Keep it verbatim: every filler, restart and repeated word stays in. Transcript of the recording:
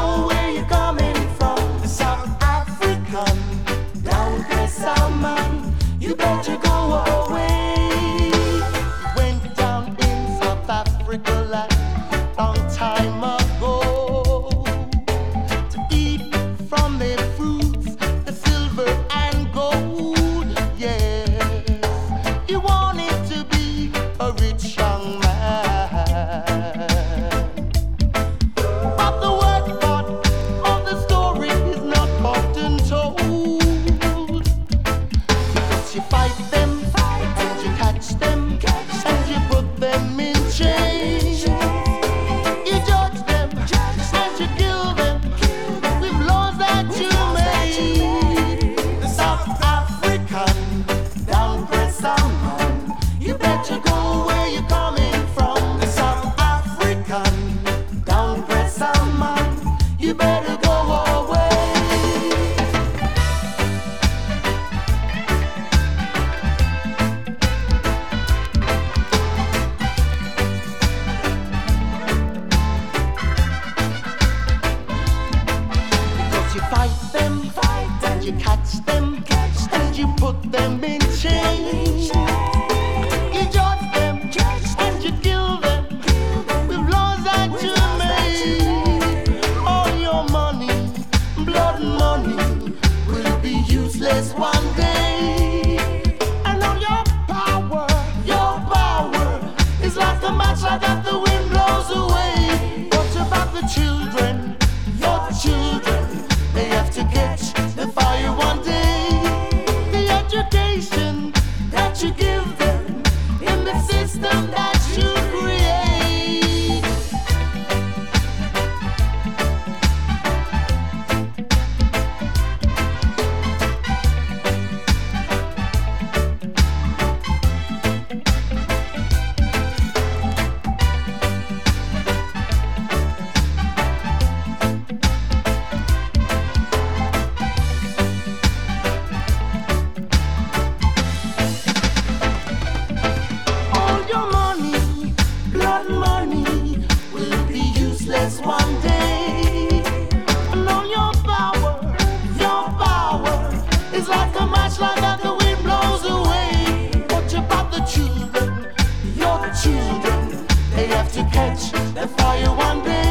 go where you're coming from. The South African, down there, Salmon, you better go away. Went down in South Africa like long time ago to eat from their fruits, the silver and gold. Yes, he wanted to be a rich young man. But the worst part of the story is not often told. Because you fight them, and you catch them, and you put them in chains. You judge them, and you kill them with laws that you made. The South African, down press someone, you better go where you're coming from. The South African, down press someone, you better go away. Because you fight them, and you catch them, and you put them in chains. You judge them, and you kill them with laws that you made. All your money, blood money, will be useless one day. And all your power, your power is like a match that the wind blows away. What about the children, your children? They have to catch the fire one day. The education that you give them in the system that you create. All your money, blood money, will be useless one day. And all your power, your power is like a matchlight that the wind blows away. What about the children, your children? They have to catch the fire one day.